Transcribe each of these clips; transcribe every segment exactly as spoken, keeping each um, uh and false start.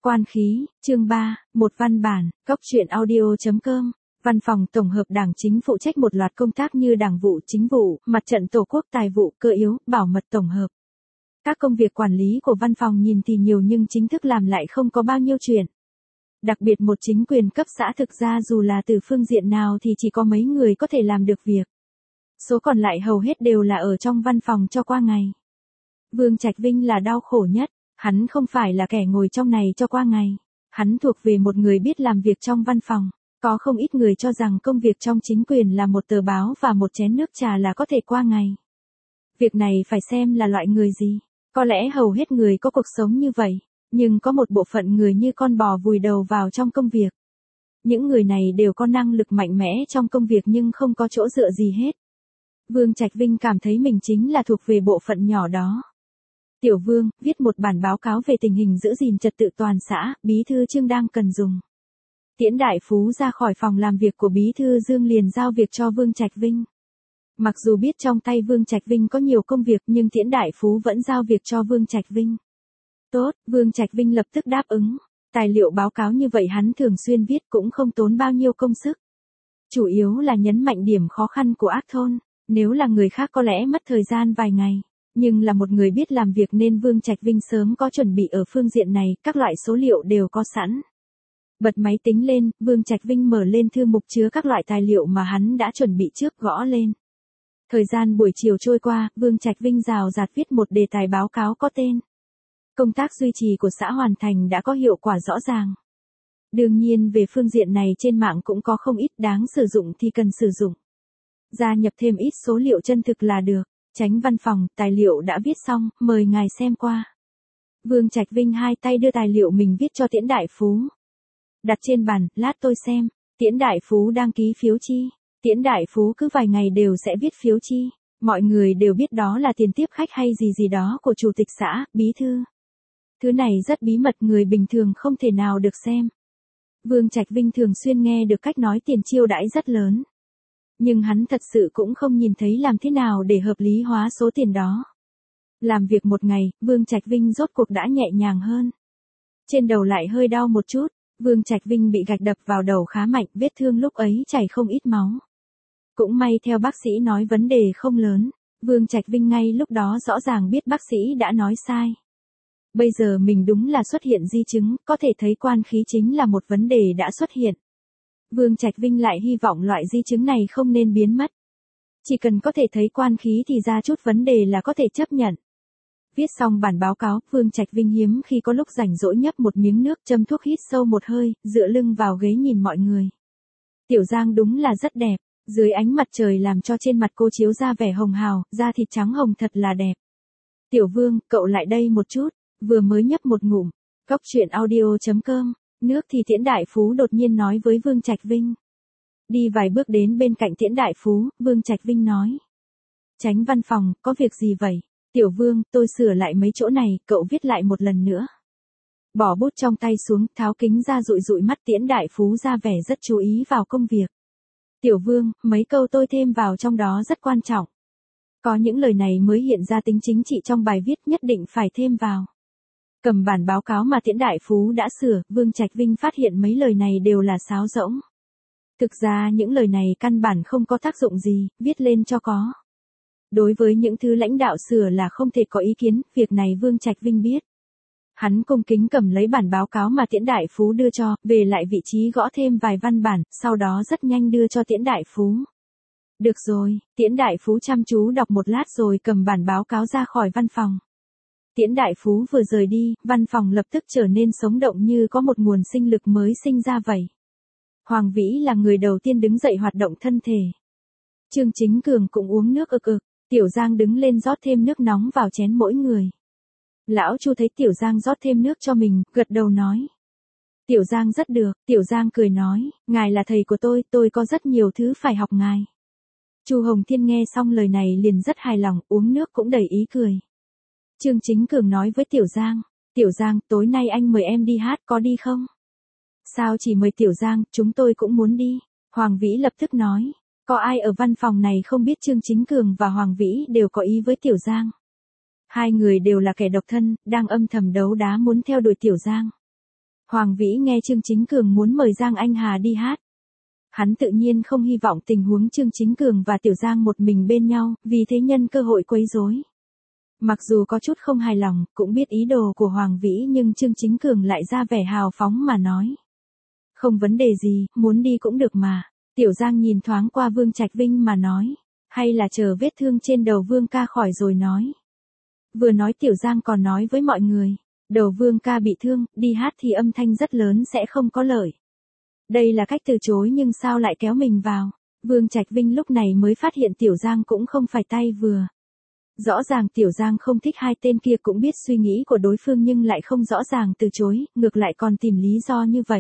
Quan khí, chương ba, một văn bản, góc truyện audio chấm com. Văn phòng tổng hợp Đảng Chính phụ trách một loạt công tác như Đảng vụ, Chính vụ, Mặt trận Tổ quốc, Tài vụ, Cơ yếu, Bảo mật tổng hợp. Các công việc quản lý của văn phòng nhìn thì nhiều nhưng chính thức làm lại không có bao nhiêu chuyện. Đặc biệt một chính quyền cấp xã thực ra dù là từ phương diện nào thì chỉ có mấy người có thể làm được việc. Số còn lại hầu hết đều là ở trong văn phòng cho qua ngày. Vương Trạch Vinh là đau khổ nhất, hắn không phải là kẻ ngồi trong này cho qua ngày. Hắn thuộc về một người biết làm việc trong văn phòng. Có không ít người cho rằng công việc trong chính quyền là một tờ báo và một chén nước trà là có thể qua ngày. Việc này phải xem là loại người gì. Có lẽ hầu hết người có cuộc sống như vậy, nhưng có một bộ phận người như con bò vùi đầu vào trong công việc. Những người này đều có năng lực mạnh mẽ trong công việc nhưng không có chỗ dựa gì hết. Vương Trạch Vinh cảm thấy mình chính là thuộc về bộ phận nhỏ đó. Tiểu Vương, viết một bản báo cáo về tình hình giữ gìn trật tự toàn xã, Bí thư Trương đang cần dùng. Tiễn Đại Phú ra khỏi phòng làm việc của Bí thư Dương liền giao việc cho Vương Trạch Vinh. Mặc dù biết trong tay Vương Trạch Vinh có nhiều công việc nhưng Tiễn Đại Phú vẫn giao việc cho Vương Trạch Vinh. Tốt, Vương Trạch Vinh lập tức đáp ứng. Tài liệu báo cáo như vậy hắn thường xuyên viết cũng không tốn bao nhiêu công sức. Chủ yếu là nhấn mạnh điểm khó khăn của ác thôn. Nếu là người khác có lẽ mất thời gian vài ngày. Nhưng là một người biết làm việc nên Vương Trạch Vinh sớm có chuẩn bị ở phương diện này, các loại số liệu đều có sẵn. Bật máy tính lên, Vương Trạch Vinh mở lên thư mục chứa các loại tài liệu mà hắn đã chuẩn bị trước, gõ lên. Thời gian buổi chiều trôi qua, Vương Trạch Vinh rào rạt viết một đề tài báo cáo có tên. Công tác duy trì của xã hoàn thành đã có hiệu quả rõ ràng. Đương nhiên về phương diện này trên mạng cũng có không ít đáng sử dụng thì cần sử dụng. Gia nhập thêm ít số liệu chân thực là được. Chánh văn phòng, tài liệu đã viết xong, mời ngài xem qua. Vương Trạch Vinh hai tay đưa tài liệu mình viết cho Tiễn Đại Phú. Đặt trên bàn, lát tôi xem. Tiễn Đại Phú đang ký phiếu chi. Tiễn Đại Phú cứ vài ngày đều sẽ viết phiếu chi. Mọi người đều biết đó là tiền tiếp khách hay gì gì đó của chủ tịch xã, bí thư. Thứ này rất bí mật, người bình thường không thể nào được xem. Vương Trạch Vinh thường xuyên nghe được cách nói tiền chiêu đãi rất lớn. Nhưng hắn thật sự cũng không nhìn thấy làm thế nào để hợp lý hóa số tiền đó. Làm việc một ngày, Vương Trạch Vinh rốt cuộc đã nhẹ nhàng hơn. Trên đầu lại hơi đau một chút, Vương Trạch Vinh bị gạch đập vào đầu khá mạnh, vết thương lúc ấy chảy không ít máu. Cũng may theo bác sĩ nói vấn đề không lớn, Vương Trạch Vinh ngay lúc đó rõ ràng biết bác sĩ đã nói sai. Bây giờ mình đúng là xuất hiện di chứng, có thể thấy quan khí chính là một vấn đề đã xuất hiện. Vương Trạch Vinh lại hy vọng loại di chứng này không nên biến mất. Chỉ cần có thể thấy quan khí thì ra chút vấn đề là có thể chấp nhận. Viết xong bản báo cáo, Vương Trạch Vinh hiếm khi có lúc rảnh rỗi nhấp một miếng nước, châm thuốc hít sâu một hơi, dựa lưng vào ghế nhìn mọi người. Tiểu Giang đúng là rất đẹp, dưới ánh mặt trời làm cho trên mặt cô chiếu ra vẻ hồng hào, da thịt trắng hồng thật là đẹp. Tiểu Vương, cậu lại đây một chút, vừa mới nhấp một ngụm. Góc truyện audio chấm com. Nước thì Tiễn Đại Phú đột nhiên nói với Vương Trạch Vinh. Đi vài bước đến bên cạnh Tiễn Đại Phú, Vương Trạch Vinh nói. Chánh văn phòng, có việc gì vậy? Tiểu Vương, tôi sửa lại mấy chỗ này, cậu viết lại một lần nữa. Bỏ bút trong tay xuống, tháo kính ra dụi dụi mắt. Tiễn Đại Phú ra vẻ rất chú ý vào công việc. Tiểu Vương, mấy câu tôi thêm vào trong đó rất quan trọng. Có những lời này mới hiện ra tính chính trị trong bài viết, nhất định phải thêm vào. Cầm bản báo cáo mà Tiễn Đại Phú đã sửa, Vương Trạch Vinh phát hiện mấy lời này đều là sáo rỗng. Thực ra những lời này căn bản không có tác dụng gì, viết lên cho có. Đối với những thứ lãnh đạo sửa là không thể có ý kiến, việc này Vương Trạch Vinh biết. Hắn cung kính cầm lấy bản báo cáo mà Tiễn Đại Phú đưa cho, về lại vị trí gõ thêm vài văn bản, sau đó rất nhanh đưa cho Tiễn Đại Phú. Được rồi, Tiễn Đại Phú chăm chú đọc một lát rồi cầm bản báo cáo ra khỏi văn phòng. Tiễn Đại Phú vừa rời đi, văn phòng lập tức trở nên sống động như có một nguồn sinh lực mới sinh ra vậy. Hoàng Vĩ là người đầu tiên đứng dậy hoạt động thân thể. Trương Chính Cường cũng uống nước ực ực, Tiểu Giang đứng lên rót thêm nước nóng vào chén mỗi người. Lão Chu thấy Tiểu Giang rót thêm nước cho mình, gật đầu nói. Tiểu Giang rất được, Tiểu Giang cười nói, ngài là thầy của tôi, tôi có rất nhiều thứ phải học ngài. Chu Hồng Thiên nghe xong lời này liền rất hài lòng, uống nước cũng đầy ý cười. Trương Chính Cường nói với Tiểu Giang, Tiểu Giang, tối nay anh mời em đi hát, có đi không? Sao chỉ mời Tiểu Giang, chúng tôi cũng muốn đi. Hoàng Vĩ lập tức nói, có ai ở văn phòng này không biết Trương Chính Cường và Hoàng Vĩ đều có ý với Tiểu Giang. Hai người đều là kẻ độc thân, đang âm thầm đấu đá muốn theo đuổi Tiểu Giang. Hoàng Vĩ nghe Trương Chính Cường muốn mời Giang Anh Hà đi hát. Hắn tự nhiên không hy vọng tình huống Trương Chính Cường và Tiểu Giang một mình bên nhau, vì thế nhân cơ hội quấy rối. Mặc dù có chút không hài lòng, cũng biết ý đồ của Hoàng Vĩ nhưng Trương Chính Cường lại ra vẻ hào phóng mà nói. Không vấn đề gì, muốn đi cũng được mà. Tiểu Giang nhìn thoáng qua Vương Trạch Vinh mà nói. Hay là chờ vết thương trên đầu Vương ca khỏi rồi nói. Vừa nói Tiểu Giang còn nói với mọi người. Đầu Vương ca bị thương, đi hát thì âm thanh rất lớn sẽ không có lợi. Đây là cách từ chối nhưng sao lại kéo mình vào. Vương Trạch Vinh lúc này mới phát hiện Tiểu Giang cũng không phải tay vừa. Rõ ràng Tiểu Giang không thích hai tên kia, cũng biết suy nghĩ của đối phương nhưng lại không rõ ràng từ chối, ngược lại còn tìm lý do như vậy.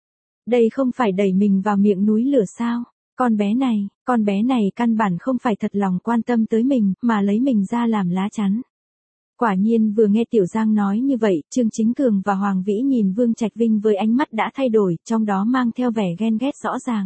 Đây không phải đẩy mình vào miệng núi lửa sao? Con bé này, con bé này căn bản không phải thật lòng quan tâm tới mình, mà lấy mình ra làm lá chắn. Quả nhiên vừa nghe Tiểu Giang nói như vậy, Trương Chính Cường và Hoàng Vĩ nhìn Vương Trạch Vinh với ánh mắt đã thay đổi, trong đó mang theo vẻ ghen ghét rõ ràng.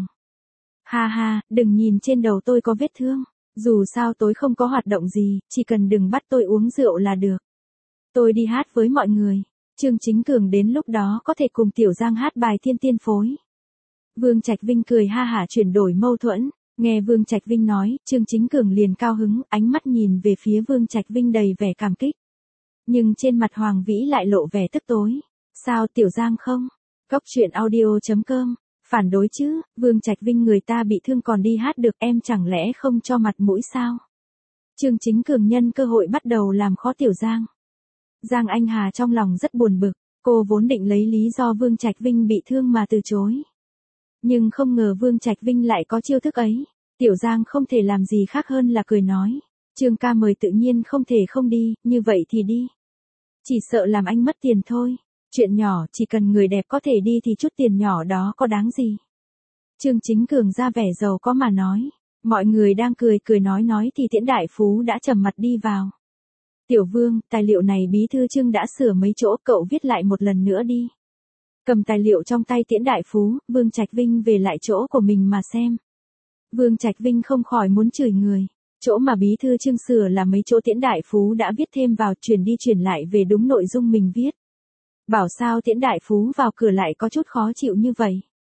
Ha ha, đừng nhìn trên đầu tôi có vết thương. Dù sao tôi không có hoạt động gì, chỉ cần đừng bắt tôi uống rượu là được. Tôi đi hát với mọi người. Trương Chính Cường đến lúc đó có thể cùng Tiểu Giang hát bài Thiên Tiên Phối. Vương Trạch Vinh cười ha hả chuyển đổi mâu thuẫn. Nghe Vương Trạch Vinh nói, Trương Chính Cường liền cao hứng, ánh mắt nhìn về phía Vương Trạch Vinh đầy vẻ cảm kích. Nhưng trên mặt Hoàng Vĩ lại lộ vẻ tức tối. Sao Tiểu Giang không? Cốc truyện audio chấm com. Phản đối chứ, Vương Trạch Vinh người ta bị thương còn đi hát được, em chẳng lẽ không cho mặt mũi sao? Trương Chính Cường nhân cơ hội bắt đầu làm khó Tiểu Giang. Giang Anh Hà trong lòng rất buồn bực, cô vốn định lấy lý do Vương Trạch Vinh bị thương mà từ chối. Nhưng không ngờ Vương Trạch Vinh lại có chiêu thức ấy. Tiểu Giang không thể làm gì khác hơn là cười nói. Trương ca mời tự nhiên không thể không đi, như vậy thì đi. Chỉ sợ làm anh mất tiền thôi. Chuyện nhỏ, chỉ cần người đẹp có thể đi thì chút tiền nhỏ đó có đáng gì. Trương Chính Cường ra vẻ giàu có mà nói. Mọi người đang cười cười nói nói thì Tiễn Đại Phú đã trầm mặt đi vào. Tiểu Vương, tài liệu này bí thư Trương đã sửa mấy chỗ, cậu viết lại một lần nữa đi. Cầm tài liệu trong tay Tiễn Đại Phú, Vương Trạch Vinh về lại chỗ của mình mà xem. Vương Trạch Vinh không khỏi muốn chửi người. Chỗ mà bí thư Trương sửa là mấy chỗ Tiễn Đại Phú đã viết thêm vào, chuyển đi chuyển lại về đúng nội dung mình viết. Bảo sao Tiễn Đại Phú vào cửa lại có chút khó chịu như vậy.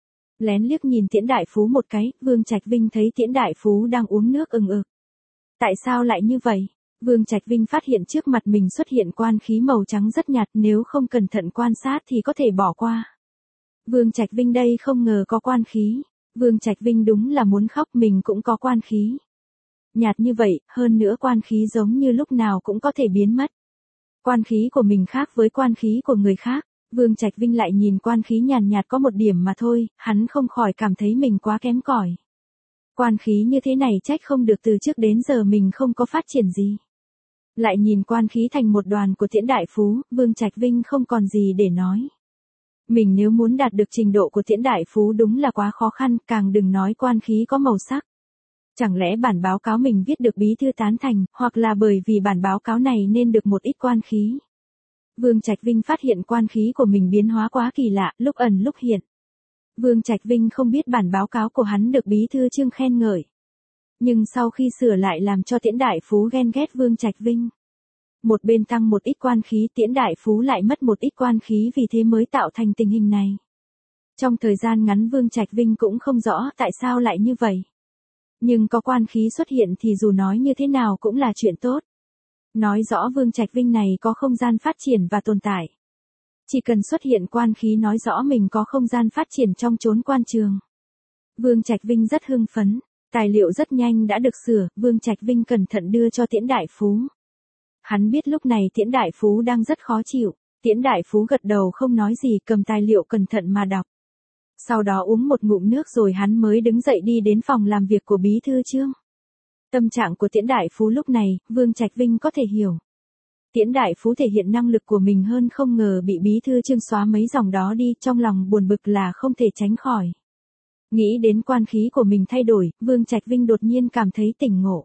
Lén liếc nhìn Tiễn Đại Phú một cái, Vương Trạch Vinh thấy Tiễn Đại Phú đang uống nước ừng ực. Tại sao lại như vậy? Vương Trạch Vinh phát hiện trước mặt mình xuất hiện quan khí màu trắng rất nhạt, nếu không cẩn thận quan sát thì có thể bỏ qua. Vương Trạch Vinh đây không ngờ có quan khí. Vương Trạch Vinh đúng là muốn khóc, mình cũng có quan khí. Nhạt như vậy, hơn nữa quan khí giống như lúc nào cũng có thể biến mất. Quan khí của mình khác với quan khí của người khác. Vương Trạch Vinh lại nhìn quan khí nhàn nhạt có một điểm mà thôi, hắn không khỏi cảm thấy mình quá kém cỏi. Quan khí như thế này trách không được từ trước đến giờ mình không có phát triển gì. Lại nhìn quan khí thành một đoàn của Tiễn Đại Phú, Vương Trạch Vinh không còn gì để nói. Mình nếu muốn đạt được trình độ của Tiễn Đại Phú đúng là quá khó khăn, càng đừng nói quan khí có màu sắc. Chẳng lẽ bản báo cáo mình viết được bí thư tán thành, hoặc là bởi vì bản báo cáo này nên được một ít quan khí. Vương Trạch Vinh phát hiện quan khí của mình biến hóa quá kỳ lạ, lúc ẩn lúc hiện. Vương Trạch Vinh không biết bản báo cáo của hắn được bí thư Trương khen ngợi. Nhưng sau khi sửa lại làm cho Tiễn Đại Phú ghen ghét Vương Trạch Vinh. Một bên tăng một ít quan khí, Tiễn Đại Phú lại mất một ít quan khí, vì thế mới tạo thành tình hình này. Trong thời gian ngắn Vương Trạch Vinh cũng không rõ tại sao lại như vậy. Nhưng có quan khí xuất hiện thì dù nói như thế nào cũng là chuyện tốt. Nói rõ Vương Trạch Vinh này có không gian phát triển và tồn tại. Chỉ cần xuất hiện quan khí nói rõ mình có không gian phát triển trong chốn quan trường. Vương Trạch Vinh rất hưng phấn, tài liệu rất nhanh đã được sửa, Vương Trạch Vinh cẩn thận đưa cho Tiễn Đại Phú. Hắn biết lúc này Tiễn Đại Phú đang rất khó chịu, Tiễn Đại Phú gật đầu không nói gì, cầm tài liệu cẩn thận mà đọc. Sau đó uống một ngụm nước rồi hắn mới đứng dậy đi đến phòng làm việc của bí thư Trương. Tâm trạng của Tiễn Đại Phú lúc này, Vương Trạch Vinh có thể hiểu. Tiễn Đại Phú thể hiện năng lực của mình hơn, không ngờ bị bí thư Trương xóa mấy dòng đó đi, trong lòng buồn bực là không thể tránh khỏi. Nghĩ đến quan khí của mình thay đổi, Vương Trạch Vinh đột nhiên cảm thấy tỉnh ngộ.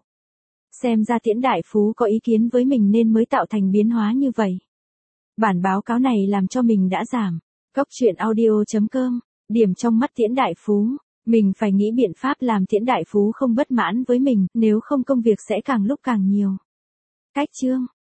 Xem ra Tiễn Đại Phú có ý kiến với mình nên mới tạo thành biến hóa như vậy. Bản báo cáo này làm cho mình đã giảm. Cốc truyện audio chấm com. Điểm trong mắt Tiễn Đại Phú. Mình phải nghĩ biện pháp làm Tiễn Đại Phú không bất mãn với mình, nếu không công việc sẽ càng lúc càng nhiều. Cách chương.